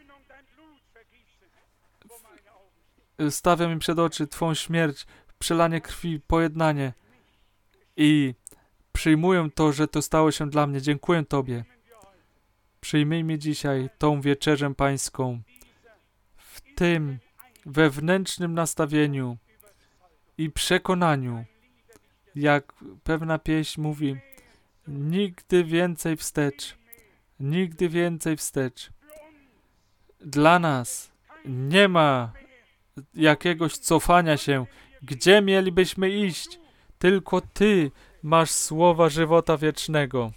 stawia mi przed oczy Twą śmierć, przelanie krwi, pojednanie, i przyjmuję to, że to stało się dla mnie. Dziękuję Tobie. Przyjmijmy dzisiaj tą wieczerzę pańską w tym wewnętrznym nastawieniu i przekonaniu, jak pewna pieśń mówi: nigdy więcej wstecz, Nigdy więcej wstecz. Dla nas nie ma jakiegoś cofania się. Gdzie mielibyśmy iść? Tylko Ty masz słowa żywota wiecznego.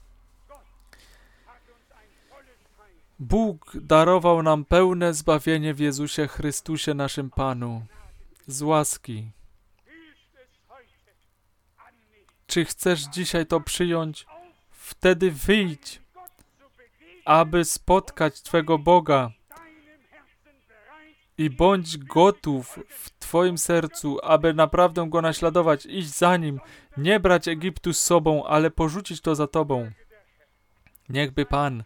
Bóg darował nam pełne zbawienie w Jezusie Chrystusie, naszym Panu, z łaski. Czy chcesz dzisiaj to przyjąć? Wtedy wyjdź, aby spotkać Twego Boga i bądź gotów w Twoim sercu, aby naprawdę Go naśladować, iść za Nim, nie brać Egiptu z sobą, ale porzucić to za Tobą. Niechby Pan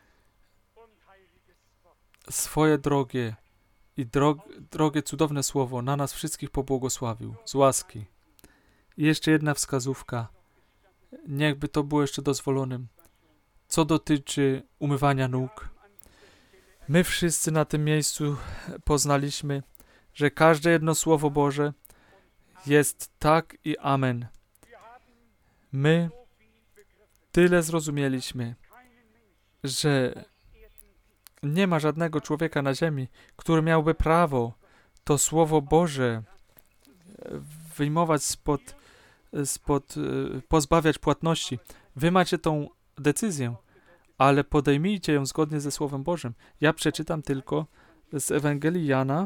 swoje drogie i drog, drogie, cudowne słowo na nas wszystkich pobłogosławił, z łaski. I jeszcze jedna wskazówka, niechby to było jeszcze dozwolonym, co dotyczy umywania nóg. My wszyscy na tym miejscu poznaliśmy, że każde jedno Słowo Boże jest tak i amen. My tyle zrozumieliśmy, że nie ma żadnego człowieka na ziemi, który miałby prawo to Słowo Boże wyjmować spod, spod, pozbawiać płatności. Wy macie tą decyzję, ale podejmijcie ją zgodnie ze Słowem Bożym. Ja przeczytam tylko z Ewangelii Jana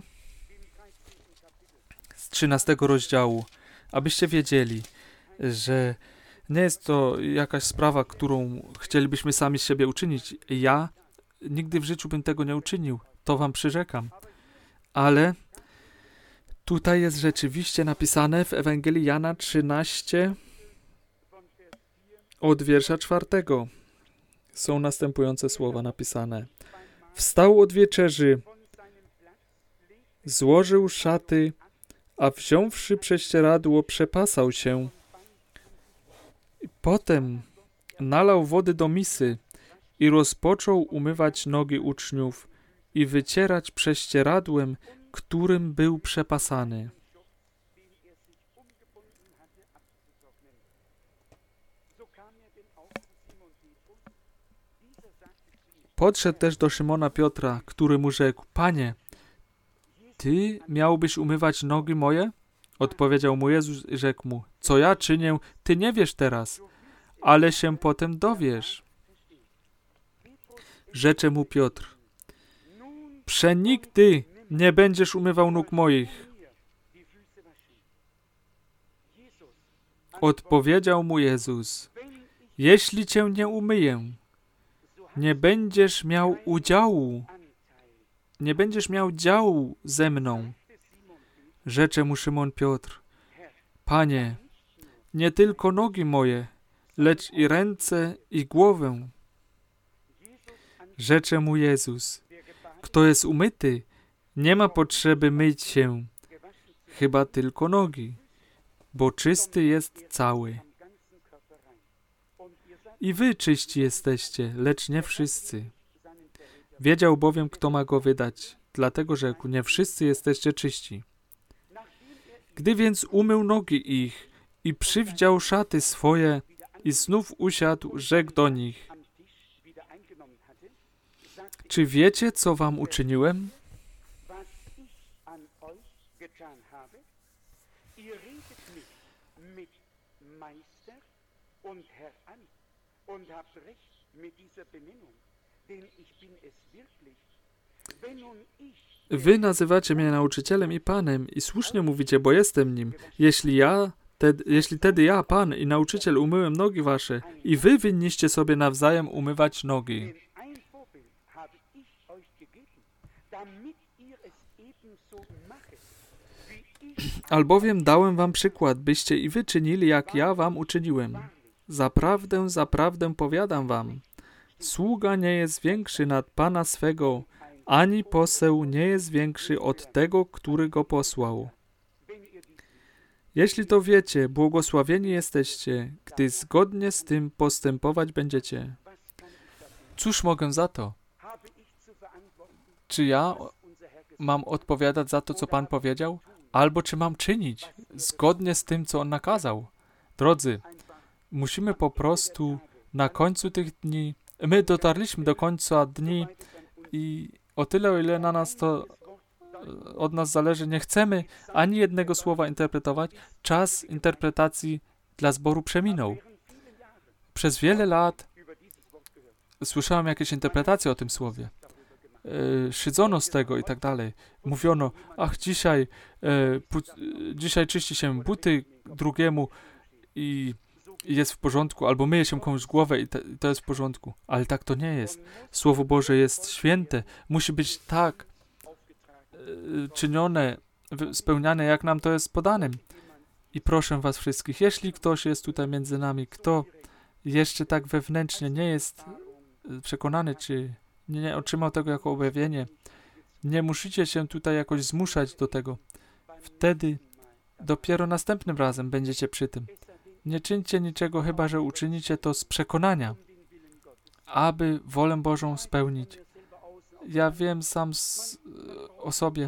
z trzynastego rozdziału, abyście wiedzieli, że nie jest to jakaś sprawa, którą chcielibyśmy sami z siebie uczynić. Ja nigdy w życiu bym tego nie uczynił, to wam przyrzekam. Ale tutaj jest rzeczywiście napisane w Ewangelii Jana trzynaście od wiersza czwartego. Są następujące słowa napisane. Wstał od wieczerzy, złożył szaty, a wziąwszy prześcieradło, przepasał się. Potem nalał wody do misy i rozpoczął umywać nogi uczniów i wycierać prześcieradłem, którym był przepasany. Podszedł też do Szymona Piotra, który mu rzekł: Panie, Ty miałbyś umywać nogi moje? Odpowiedział mu Jezus i rzekł mu: Co ja czynię, Ty nie wiesz teraz, ale się potem dowiesz. Rzecze mu Piotr: Przenigdy nie będziesz umywał nóg moich. Odpowiedział mu Jezus: Jeśli Cię nie umyję, nie będziesz miał udziału, nie będziesz miał działu ze mną. Rzecze mu Szymon Piotr: Panie, nie tylko nogi moje, lecz i ręce i głowę. Rzecze mu Jezus: Kto jest umyty, nie ma potrzeby myć się, chyba tylko nogi, bo czysty jest cały. I wy czyści jesteście, lecz nie wszyscy. Wiedział bowiem, kto ma go wydać, dlatego rzekł: Nie wszyscy jesteście czyści. Gdy więc umył nogi ich i przywdział szaty swoje i znów usiadł, rzekł do nich: Czy wiecie, co wam uczyniłem? Wy nazywacie mnie nauczycielem i Panem i słusznie mówicie, bo jestem nim. Jeśli ja, tedy, jeśli tedy ja, Pan i nauczyciel, umyłem nogi wasze i wy winniście sobie nawzajem umywać nogi. Albowiem dałem wam przykład, byście i wy czynili, jak ja wam uczyniłem. Zaprawdę, zaprawdę powiadam wam, sługa nie jest większy nad Pana swego, ani poseł nie jest większy od tego, który go posłał. Jeśli to wiecie, błogosławieni jesteście, gdy zgodnie z tym postępować będziecie. Cóż mogę za to? Czy ja mam odpowiadać za to, co Pan powiedział? Albo czy mam czynić zgodnie z tym, co On nakazał? Drodzy, musimy po prostu na końcu tych dni My dotarliśmy do końca dni i o tyle, o ile na nas to od nas zależy, nie chcemy ani jednego słowa interpretować. Czas interpretacji dla zboru przeminął. Przez wiele lat słyszałem jakieś interpretacje o tym słowie. E, szydzono z tego i tak dalej. Mówiono, ach, dzisiaj, e, pu- dzisiaj czyści się buty drugiemu i jest w porządku, albo myje się komuś głowę i, te, i to jest w porządku. Ale tak to nie jest. Słowo Boże jest święte. Musi być tak e, czynione, spełniane, jak nam to jest podane. I proszę was wszystkich, jeśli ktoś jest tutaj między nami, kto jeszcze tak wewnętrznie nie jest przekonany, czy nie otrzymał tego jako objawienie, nie musicie się tutaj jakoś zmuszać do tego. Wtedy dopiero następnym razem będziecie przy tym. Nie czyńcie niczego, chyba że uczynicie to z przekonania, aby wolę Bożą spełnić. Ja wiem sam z, o sobie,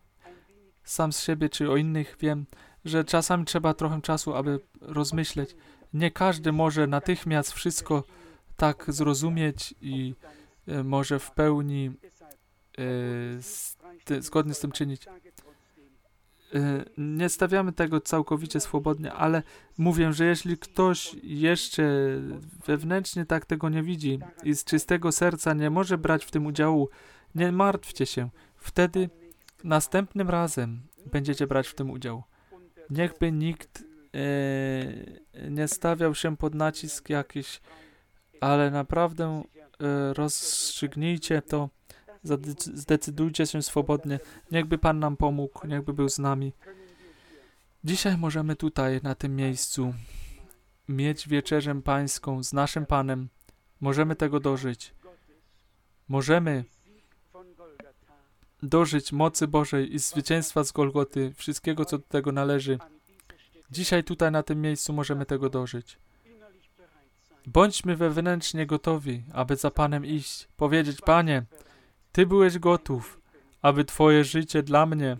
sam z siebie, czy o innych wiem, że czasami trzeba trochę czasu, aby rozmyśleć. Nie każdy może natychmiast wszystko tak zrozumieć i e, może w pełni e, z, ty, zgodnie z tym czynić. E, nie stawiamy tego całkowicie swobodnie, ale mówię, że jeśli ktoś jeszcze wewnętrznie tak tego nie widzi i z czystego serca nie może brać w tym udziału, nie martwcie się. Wtedy następnym razem będziecie brać w tym udział. Niechby nikt e, nie stawiał się pod nacisk jakiś, ale naprawdę e, rozstrzygnijcie to, zdecydujcie się swobodnie. Niechby Pan nam pomógł, niechby był z nami. Dzisiaj możemy tutaj, na tym miejscu, mieć wieczerzę pańską z naszym Panem. Możemy tego dożyć. Możemy dożyć mocy Bożej i zwycięstwa z Golgoty, wszystkiego, co do tego należy. Dzisiaj tutaj na tym miejscu możemy tego dożyć. Bądźmy wewnętrznie gotowi, aby za Panem iść, powiedzieć, Panie, Ty byłeś gotów, aby Twoje życie dla mnie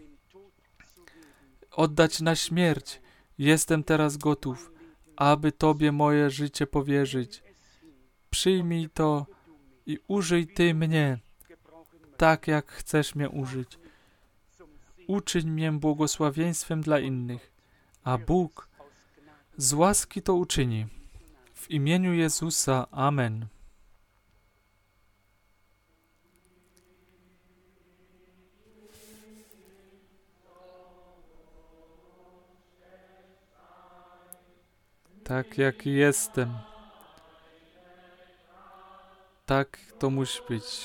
oddać na śmierć. Jestem teraz gotów, aby Tobie moje życie powierzyć. Przyjmij to i użyj Ty mnie, tak jak chcesz mnie użyć. Uczyń mnie błogosławieństwem dla innych, a Bóg z łaski to uczyni. W imieniu Jezusa. Amen. Tak jak jestem. Tak to musi być.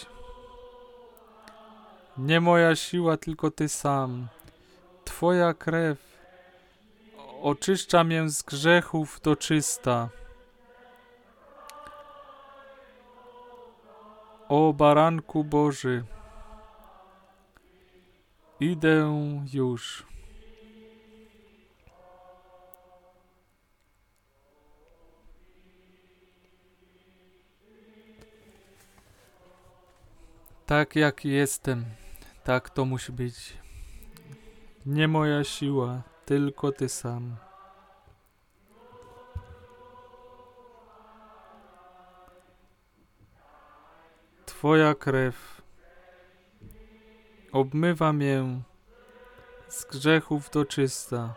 Nie moja siła, tylko Ty sam. Twoja krew oczyszcza mnie z grzechów do czysta. O Baranku Boży, idę już. Tak jak jestem, tak to musi być. Nie moja siła, tylko Ty sam. Twoja krew obmywa mię z grzechów do czysta.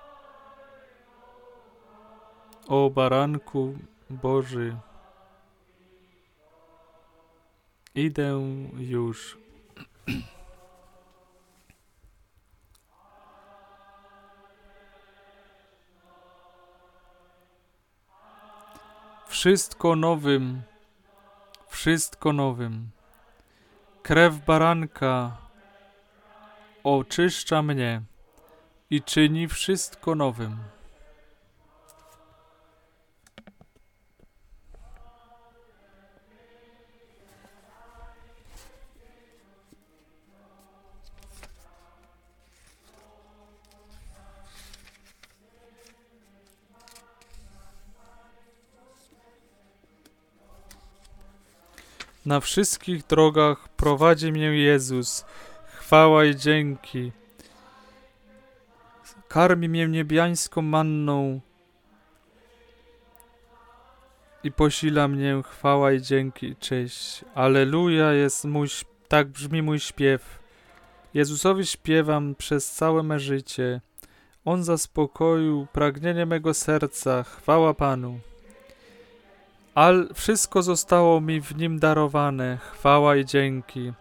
O Baranku Boży, idę już. Wszystko nowym, wszystko nowym. Krew baranka oczyszcza mnie i czyni wszystko nowym. Na wszystkich drogach prowadzi mnie Jezus. Chwała i dzięki. Karmi mnie niebiańską manną i posila mnie chwała i dzięki i cześć. Alleluja jest mój, tak brzmi mój śpiew. Jezusowi śpiewam przez całe me życie. On zaspokoił pragnienie mego serca. Chwała Panu. Al wszystko zostało mi w Nim darowane. Chwała i dzięki.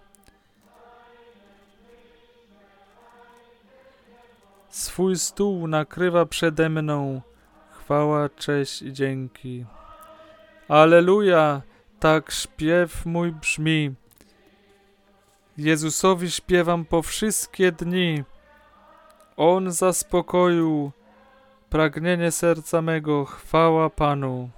Swój stół nakrywa przede mną. Chwała, cześć i dzięki. Alleluja, tak śpiew mój brzmi. Jezusowi śpiewam po wszystkie dni. On zaspokoił pragnienie serca mego. Chwała Panu.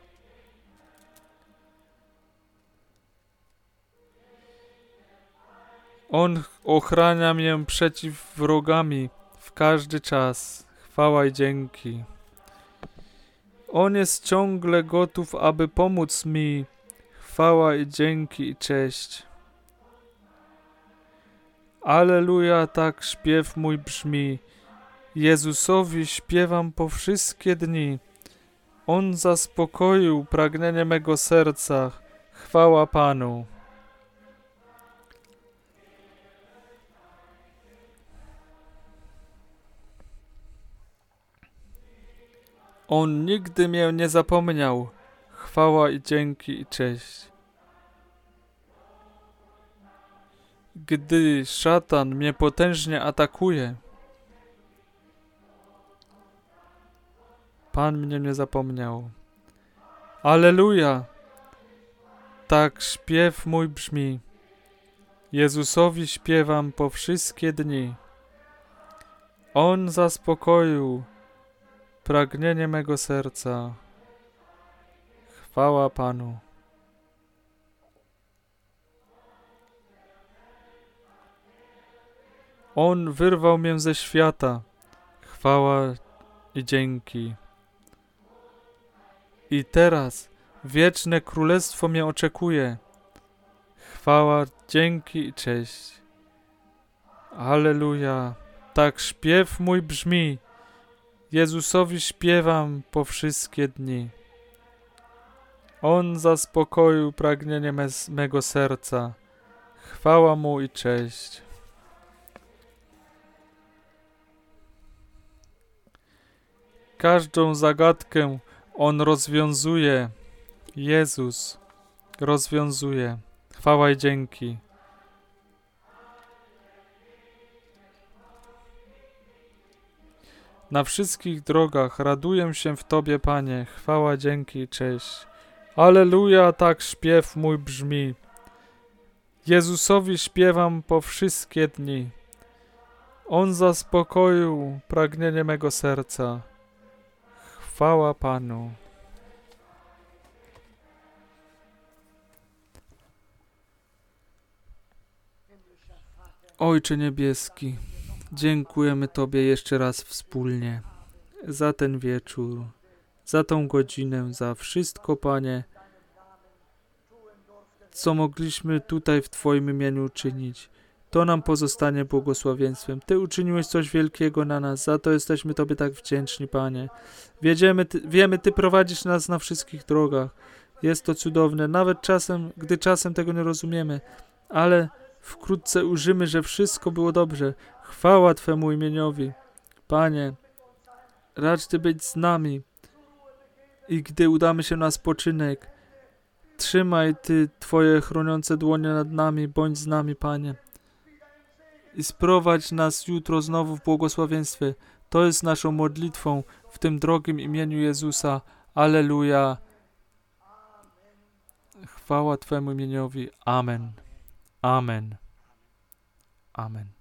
On ochrania mnie przeciw wrogami w każdy czas. Chwała i dzięki. On jest ciągle gotów, aby pomóc mi. Chwała i dzięki i cześć. Alleluja, tak śpiew mój brzmi. Jezusowi śpiewam po wszystkie dni. On zaspokoił pragnienie mego serca. Chwała Panu. On nigdy mnie nie zapomniał. Chwała i dzięki i cześć. Gdy szatan mnie potężnie atakuje, Pan mnie nie zapomniał. Alleluja! Tak śpiew mój brzmi. Jezusowi śpiewam po wszystkie dni. On zaspokoił pragnienie mego serca. Chwała Panu. On wyrwał mnie ze świata. Chwała i dzięki. I teraz wieczne królestwo mnie oczekuje. Chwała, dzięki i cześć. Alleluja. Tak śpiew mój brzmi. Jezusowi śpiewam po wszystkie dni. On zaspokoił pragnienie me mego serca. Chwała Mu i cześć. Każdą zagadkę On rozwiązuje. Jezus rozwiązuje. Chwała i dzięki. Na wszystkich drogach raduję się w Tobie, Panie. Chwała, dzięki i cześć. Alleluja, tak śpiew mój brzmi. Jezusowi śpiewam po wszystkie dni. On zaspokoił pragnienie mego serca. Chwała Panu. Ojcze niebieski, dziękujemy Tobie jeszcze raz wspólnie za ten wieczór, za tą godzinę, za wszystko, Panie, co mogliśmy tutaj w Twoim imieniu uczynić. To nam pozostanie błogosławieństwem. Ty uczyniłeś coś wielkiego na nas, za to jesteśmy Tobie tak wdzięczni, Panie. Wiedziemy, ty, wiemy, Ty prowadzisz nas na wszystkich drogach. Jest to cudowne, nawet czasem, gdy czasem tego nie rozumiemy, ale wkrótce ujrzymy, że wszystko było dobrze. Chwała Twemu imieniowi. Panie, racz Ty być z nami i gdy udamy się na spoczynek, trzymaj Ty Twoje chroniące dłonie nad nami, bądź z nami, Panie. I sprowadź nas jutro znowu w błogosławieństwie. To jest naszą modlitwą w tym drogim imieniu Jezusa. Alleluja. Chwała Twemu imieniowi. Amen. Amen. Amen.